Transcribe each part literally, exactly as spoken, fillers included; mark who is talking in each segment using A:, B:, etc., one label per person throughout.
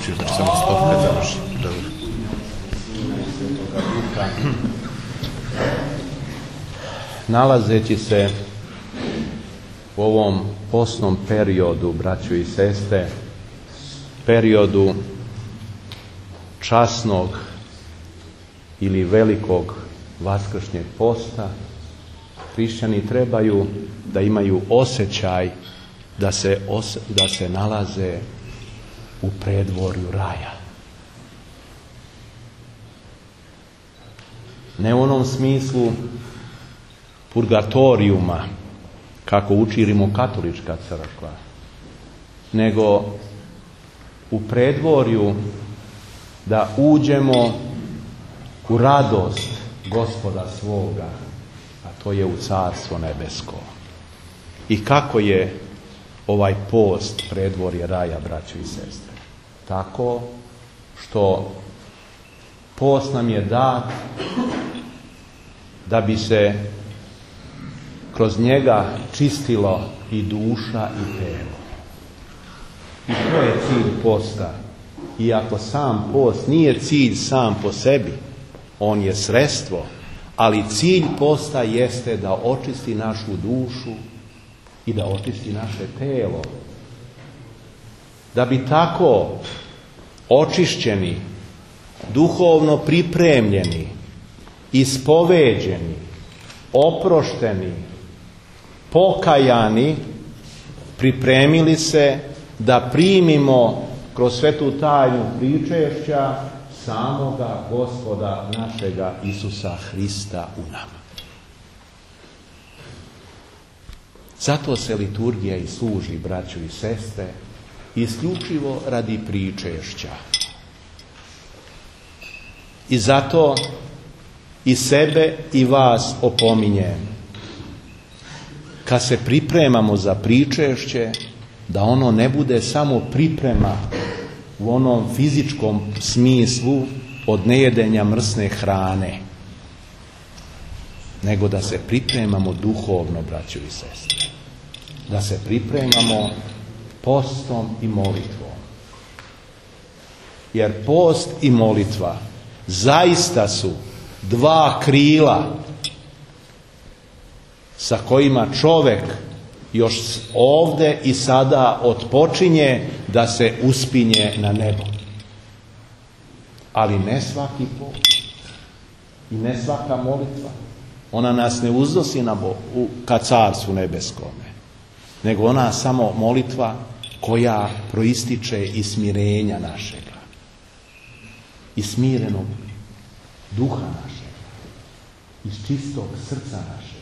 A: Znači, znači samo stop kad završi. Dobro.
B: Nalazeći se u ovom postnom periodu, braćo i sestre, periodu časnog ili velikog vaskršnjeg posta, hrišćani trebaju da imaju osjećaj da se, os- da se nalaze u predvorju raja. Ne u onom smislu purgatorijuma, kako uči rimokatolička crkva, nego u predvorju da uđemo u radost Gospoda svoga, a to je u Carstvo nebesko. I kako je ovaj post predvorje raja, braćo i sestre? Tako što post nam je dat da bi se kroz njega čistilo i duša i telo. I to je cilj posta. Iako sam post nije cilj sam po sebi, on je sredstvo, ali cilj posta jeste da očisti našu dušu i da očisti naše telo. Da bi tako očišćeni, duhovno pripremljeni, ispoveđeni, oprošteni, pokajani, pripremili se da primimo kroz svetu tajnu pričešća samoga Gospoda našega Isusa Hrista u nama. Zato se liturgija i služi, braćo i sestre, isključivo radi pričešća. I zato i sebe i vas opominjem, kad se pripremamo za pričešće, da ono ne bude samo priprema u onom fizičkom smislu od nejedenja mrsne hrane, nego da se pripremamo duhovno, braćo i sestre. Da se pripremamo postom i molitvom. Jer post i molitva zaista su dva krila sa kojima čovjek još ovdje i sada otpočinje da se uspinje na nebo. Ali ne svaki post i ne svaka molitva. Ona nas ne uznosi na Bo, u, ka Carstvu nebeskome, nego ona samo molitva koja proističe iz smirenja našega, iz smirenog duha našega, iz čistog srca našega.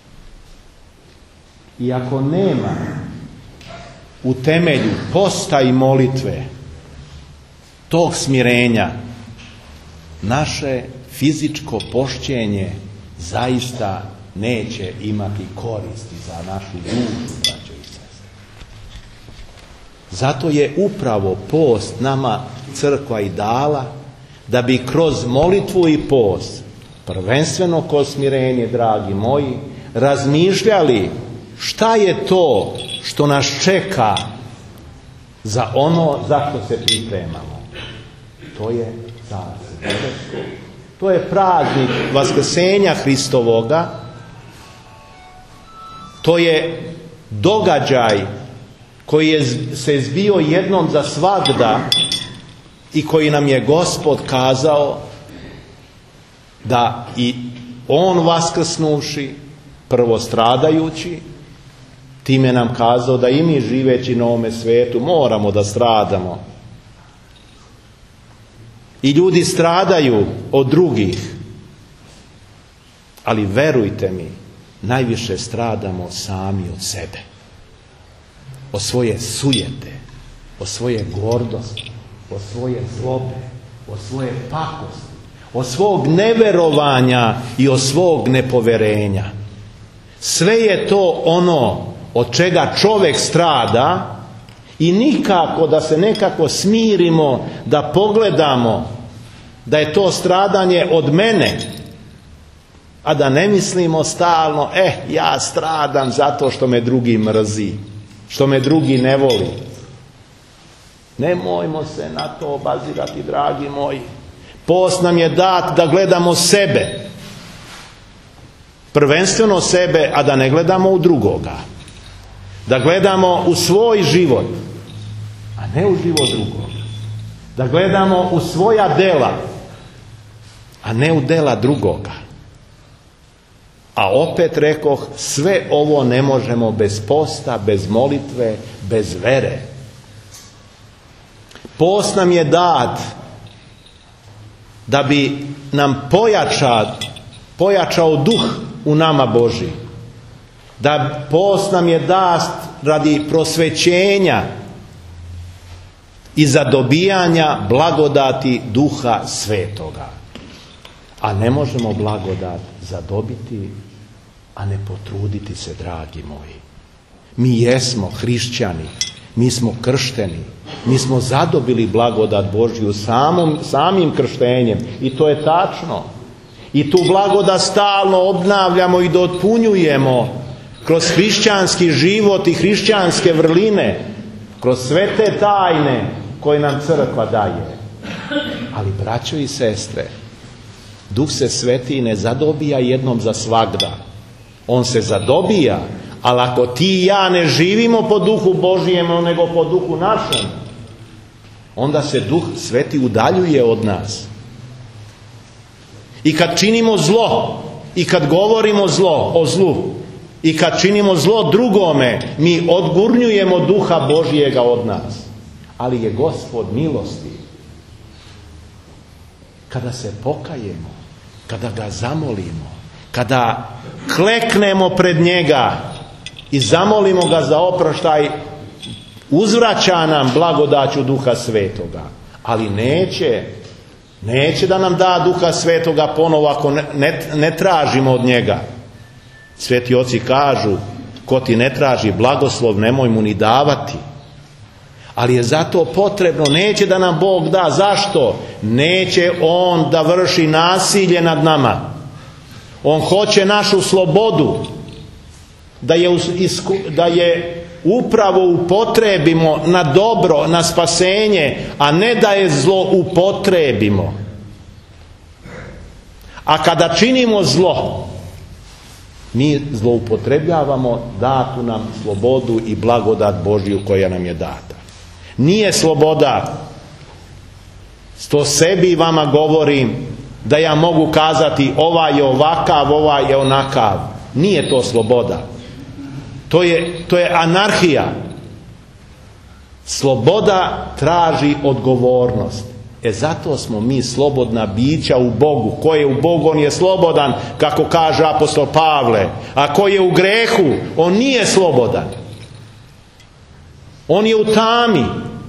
B: I ako nema u temelju posta i molitve tog smirenja, naše fizičko pošćenje zaista neće imati koristi za našu dušu, braćo i sestre. Zato je upravo post nama crkva i dala, da bi kroz molitvu i post, prvenstveno kroz smirenje, dragi moji, razmišljali šta je to što nas čeka za ono za što se pripremamo. To je Carstvo nebesko. To je praznik Vaskrsenja Hristovoga. To je događaj koji je se zbio jednom za svagda i koji nam je Gospod kazao da i On vaskrsnuši, prvo stradajući, time nam kazao da i mi živeći na ovome svijetu moramo da stradamo. I ljudi stradaju od drugih, ali verujte mi, najviše stradamo sami od sebe, od svoje sujete, od svoje gordosti, od svoje zlobe, od svoje pakosti, od svog neverovanja i od svog nepoverenja. Sve je to ono od čega čovjek strada i nikako da se nekako smirimo, da pogledamo da je to stradanje od mene, a da ne mislimo stalno, eh, ja stradam zato što me drugi mrzi, što me drugi ne voli. Nemojmo se na to obazirati, dragi moji. Post nam je dat da gledamo sebe. Prvenstveno sebe, a da ne gledamo u drugoga. Da gledamo u svoj život, a ne u život drugog. Da gledamo u svoja dela, a ne u dela drugoga. A opet rekoh, sve ovo ne možemo bez posta, bez molitve, bez vere. Post nam je dat da bi nam pojačao, pojačao duh u nama Božji. Da post nam je dat radi prosvećenja i zadobijanja blagodati Duha Svetoga. A ne možemo blagodat zadobiti, a ne potruditi se, dragi moji. Mi jesmo hrišćani, mi smo kršteni, mi smo zadobili blagodat Božju samom, samim krštenjem i to je tačno. I tu blagodat stalno obnavljamo i dopunjujemo kroz hrišćanski život i hrišćanske vrline, kroz sve te tajne koje nam crkva daje. Ali, braćo i sestre, Duh se Sveti ne zadobija jednom za svagda. On se zadobija, ali ako ti i ja ne živimo po Duhu Božijem, nego po Duhu našem, onda se Duh Sveti udaljuje od nas. I kad činimo zlo, i kad govorimo zlo o zlu, i kad činimo zlo drugome, mi odgurnjujemo Duha Božijega od nas. Ali je Gospod milosti. Kada se pokajemo, kada ga zamolimo, kada kleknemo pred njega i zamolimo ga za oproštaj, uzvraća nam blagodaću Duha Svetoga. Ali neće, neće da nam da Duha Svetoga ponovo ako ne, ne, ne tražimo od njega. Sveti oci kažu, ko ti ne traži blagoslov, nemoj mu ni davati. Ali je zato potrebno, neće da nam Bog da. Zašto? Neće On da vrši nasilje nad nama. On hoće našu slobodu, da je, da je upravo upotrebimo na dobro, na spasenje, a ne da je zlo upotrebimo. A kada činimo zlo, mi zloupotrebljavamo datu nam slobodu i blagodat Božju koja nam je data. Nije sloboda, to sebi vama govorim, da ja mogu kazati ovaj je ovakav, ovaj je onakav. Nije to sloboda. To je, to je anarhija. Sloboda traži odgovornost. E zato smo mi slobodna bića u Bogu. Ko je u Bogu, on je slobodan, kako kaže apostol Pavle. A ko je u grehu, on nije slobodan. On je u tami.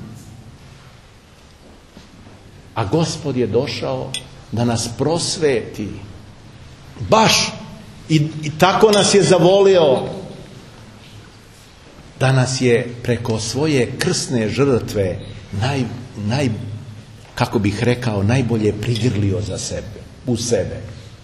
B: A Gospod je došao da nas prosveti. Baš. I, i tako nas je zavolio da nas je preko svoje krsne žrtve naj, naj, kako bih rekao, najbolje prigrlio za sebe, u sebe.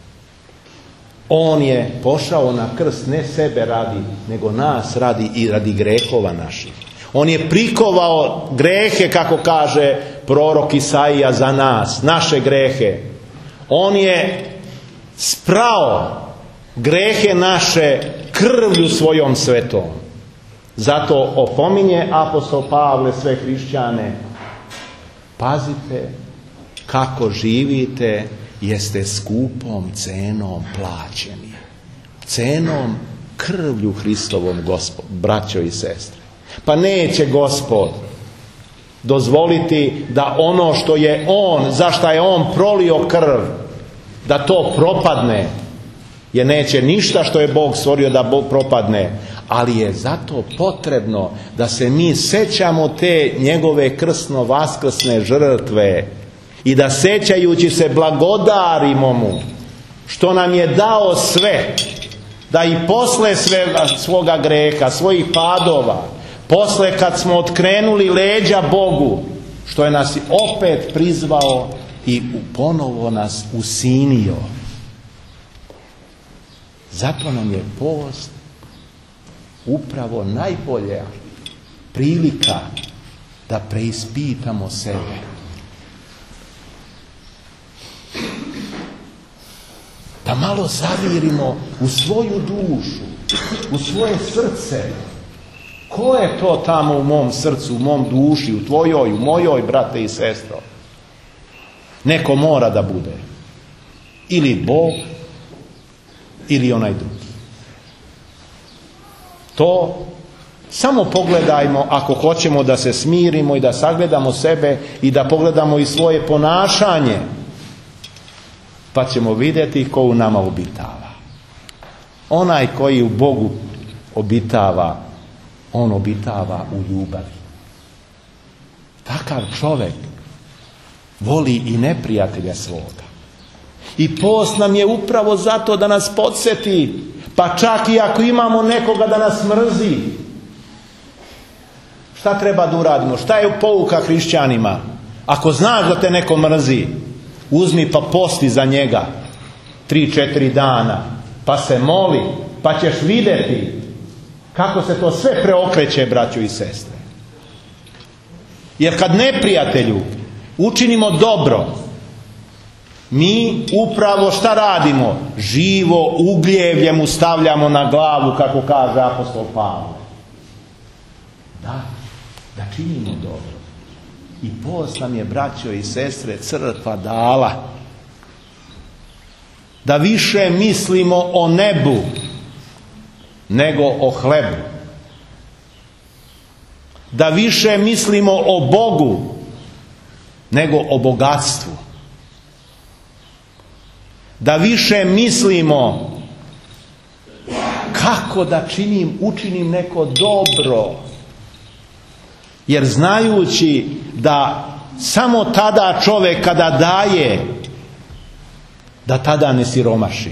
B: On je pošao na krst ne sebe radi, nego nas radi i radi grehova naših. On je prikovao grehe, kako kaže prorok Isaija, za nas, naše grehe. On je sprao grehe naše krvlju svojom svetom. Zato opominje apostol Pavle sve hrišćane: pazite kako živite, jeste skupom cenom plaćeni. Cenom krvlju Hristovom, Gospod, braćo i sestre. Pa neće Gospod dozvoliti da ono što je On, za šta je On prolio krv, da to propadne. Jer neće ništa što je Bog stvorio da Bog propadne. Ali je zato potrebno da se mi sećamo te njegove krsno vaskrsne žrtve i da sećajući se blagodarimo mu što nam je dao sve, da i posle svega svoga greha, svojih padova, posle kad smo otkrenuli leđa Bogu, što je nas opet prizvao i ponovo nas usinio. Zato nam je post upravo najbolja prilika da preispitamo sebe. Da malo zavirimo u svoju dušu, u svoje srce. Ko je to tamo u mom srcu, u mom duši, u tvojoj, u mojoj, brate i sestro? Neko mora da bude. Ili Bog, ili onaj drugi. To samo pogledajmo ako hoćemo da se smirimo i da sagledamo sebe i da pogledamo i svoje ponašanje, pa ćemo vidjeti ko u nama obitava. Onaj koji u Bogu obitava, on obitava u ljubavi. Takav čovjek voli i neprijatelja svoga. I post nam je upravo zato da nas podsjeti, pa čak i ako imamo nekoga da nas mrzi. Šta treba da uradimo? Šta je pouka hrišćanima? Ako znaš da te neko mrzi, uzmi pa posti za njega tri, četiri dana, pa se moli, pa ćeš vidjeti kako se to sve preokreće, braćo i sestre. Jer kad neprijatelju učinimo dobro, mi upravo šta radimo? Živo ugljevlje mu stavljamo na glavu, kako kaže apostol Pavle. Da, da činimo dobro. I post nam je, braćo i sestre, crkva dala da više mislimo o nebu nego o hlebu. Da više mislimo o Bogu nego o bogatstvu. Da više mislimo kako da činim, učinim neko dobro. Jer znajući da samo tada čovjek kada daje, da tada ne siromaši.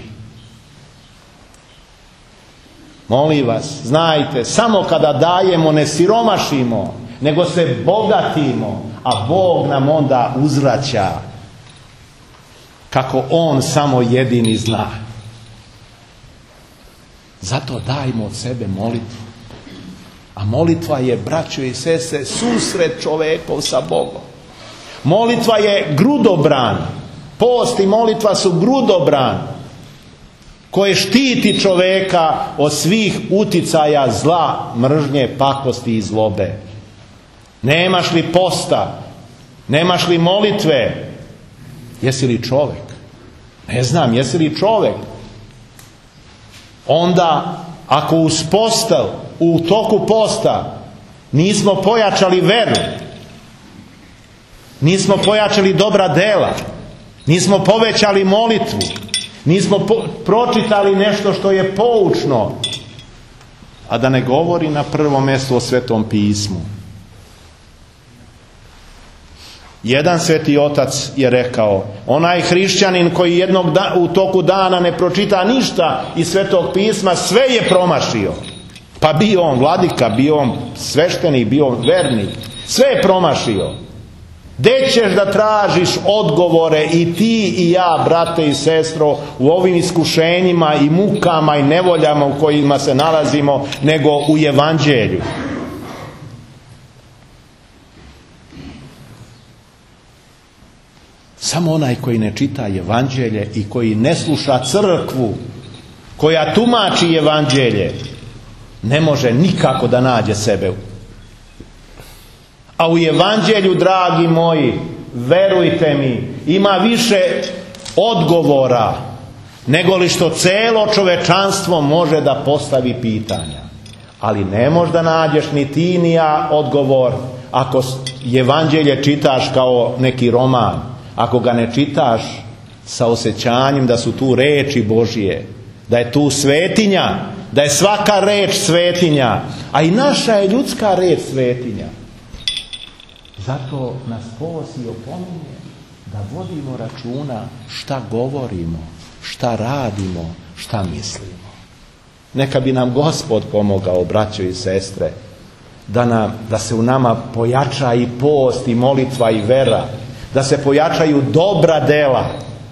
B: Molim vas, znajte, samo kada dajemo ne siromašimo, nego se bogatimo, a Bog nam onda uzvraća kako On samo jedini zna. Zato dajmo od sebe molitvu. A molitva je, braćo i sestre, susret čovjekov sa Bogom. Molitva je grudobran. Post i molitva su grudobran koje štiti čovjeka od svih uticaja zla, mržnje, pakosti i zlobe. Nemaš li posta, nemaš li molitve, jesi li čovjek? Ne znam, jesi li čovjek? Onda, ako uz postel, u toku posta, nismo pojačali veru, nismo pojačali dobra dela, nismo povećali molitvu, nismo po- pročitali nešto što je poučno, a da ne govori na prvom mjestu o Svetom pismu. Jedan sveti otac je rekao, onaj hrišćanin koji jednog da, u toku dana ne pročita ništa iz Svetog pisma, sve je promašio. Pa bio on vladika, bio on sveštenik, bio on vernik, sve je promašio. Gdje ćeš da tražiš odgovore i ti i ja, brate i sestro, u ovim iskušenjima i mukama i nevoljama u kojima se nalazimo, nego u evanđelju? Samo onaj koji ne čita evanđelje i koji ne sluša crkvu koja tumači evanđelje, ne može nikako da nađe sebe. A u evanđelju, dragi moji, verujte mi, ima više odgovora nego li što celo čovečanstvo može da postavi pitanja. Ali ne možeš da nađeš ni ti ni ja odgovor ako evanđelje čitaš kao neki roman, ako ga ne čitaš sa osjećanjem da su tu reči Božije, da je tu svetinja, da je svaka reč svetinja, a i naša je ljudska reč svetinja. Zato nas post i opominje da vodimo računa šta govorimo, šta radimo, šta mislimo. Neka bi nam Gospod pomogao, braćo i sestre, da, nam, da se u nama pojača i post i molitva i vera, da se pojačaju dobra dela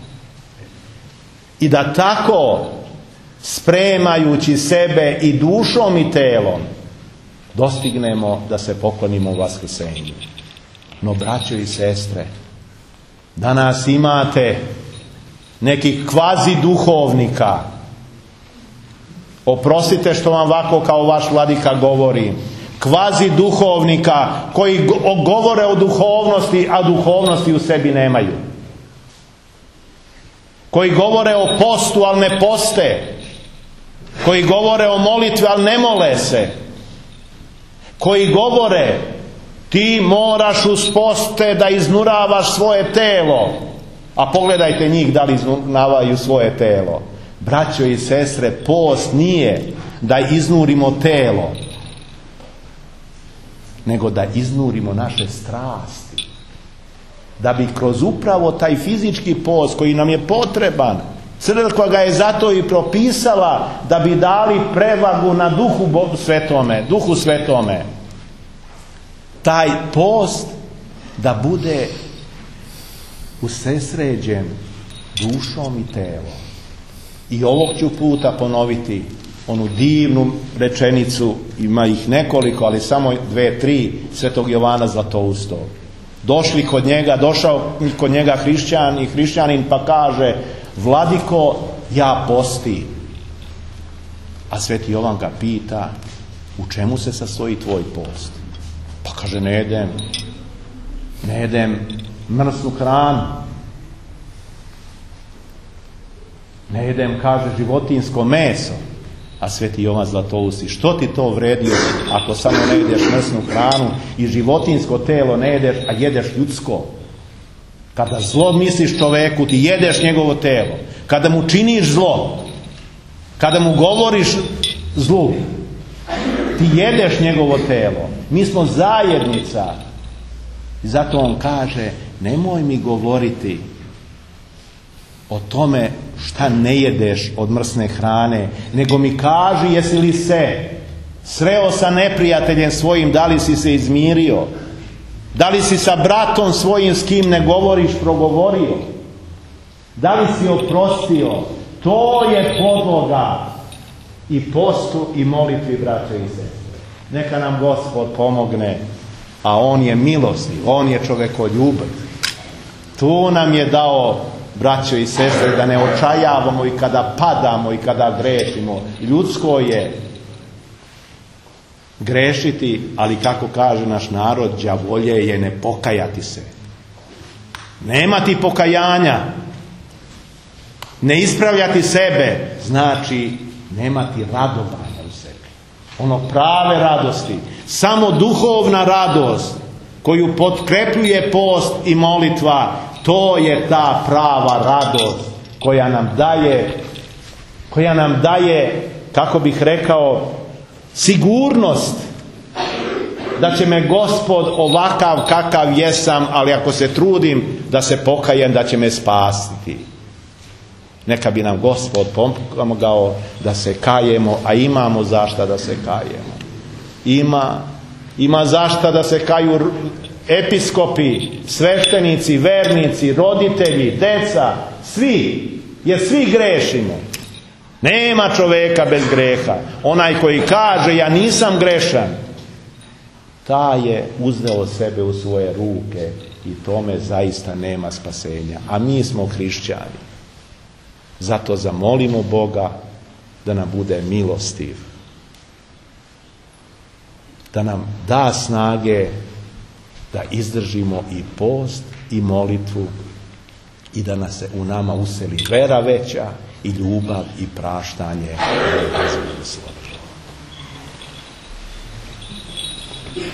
B: i da tako, spremajući sebe i dušom i telom dostignemo da se poklonimo vaskrsenju. No, braćo i sestre, danas imate nekih kvazi duhovnika, oprostite što vam ovako kao vaš vladika govorim, kvazi duhovnika koji govore o duhovnosti, a duhovnosti u sebi nemaju. Koji govore o postu, ali ne poste. Koji govore o molitvi, ali ne mole se. Koji govore ti moraš uz poste da iznuravaš svoje telo. A pogledajte njih da li iznuravaju svoje telo. Braćo i sestre, post nije da iznurimo telo, nego da iznurimo naše strasti. Da bi kroz upravo taj fizički post koji nam je potreban, crkva ga je zato i propisala, da bi dali prevagu na duhu svetome, duhu svetome. Taj post da bude usresređen dušom i telom. I ovog ću puta ponoviti onu divnu rečenicu, ima ih nekoliko, ali samo dve, tri, svetog Jovana Zlatoustog. Došli kod njega, došao kod njega hrišćan i hrišćanin pa kaže: Vladiko, ja postim. A sveti Jovan ga pita: u čemu se sastoji tvoj post? Pa kaže: ne jedem, ne jedem mrsnu hranu. Ne jedem, kaže, životinjsko meso. A sveti Jovan Zlatousti: što ti to vredi ako samo ne jedeš mrsnu hranu i životinjsko telo ne jedeš, a jedeš ljudsko? Kada zlo misliš čoveku, ti jedeš njegovo telo. Kada mu činiš zlo, kada mu govoriš zlu, ti jedeš njegovo telo. Mi smo zajednica. I zato on kaže: nemoj mi govoriti o tome šta ne jedeš od mrsne hrane, nego mi kaži jesi li se sreo sa neprijateljem svojim, da li si se izmirio, da li si sa bratom svojim s kim ne govoriš progovorio, da li si oprostio. To je podloga i postu i molitvi, braće i sestre. Neka nam Gospod pomogne, a On je milostiv, On je čovekoljubav. Tu nam je dao, braćo i sestre, da ne očajavamo i kada padamo i kada grešimo. Ljudsko je grešiti, ali kako kaže naš narod, đavolje je ne pokajati se. Nema ti pokajanja, ne ispravljati sebe, znači nema ti radovanja u sebi. Ono prave radosti, samo duhovna radost koju potkrepljuje post i molitva, to je ta prava radost koja nam daje, koja nam daje, kako bih rekao, sigurnost da će me Gospod ovakav kakav jesam, ali ako se trudim da se pokajem, da će me spasiti. Neka bi nam Gospod pomogao da se kajemo, a imamo zašta da se kajemo. Ima, ima zašta da se kaju episkopi, sveštenici, vernici, roditelji, deca, svi, jer svi grešimo. Nema čoveka bez greha. Onaj koji kaže ja nisam grešan, taj je uzeo sebe u svoje ruke i tome zaista nema spasenja. A mi smo hrišćani. Zato zamolimo Boga da nam bude milostiv, da nam da snage da izdržimo i post i molitvu i da nas se u nama useli vera veća i ljubav i praštanje.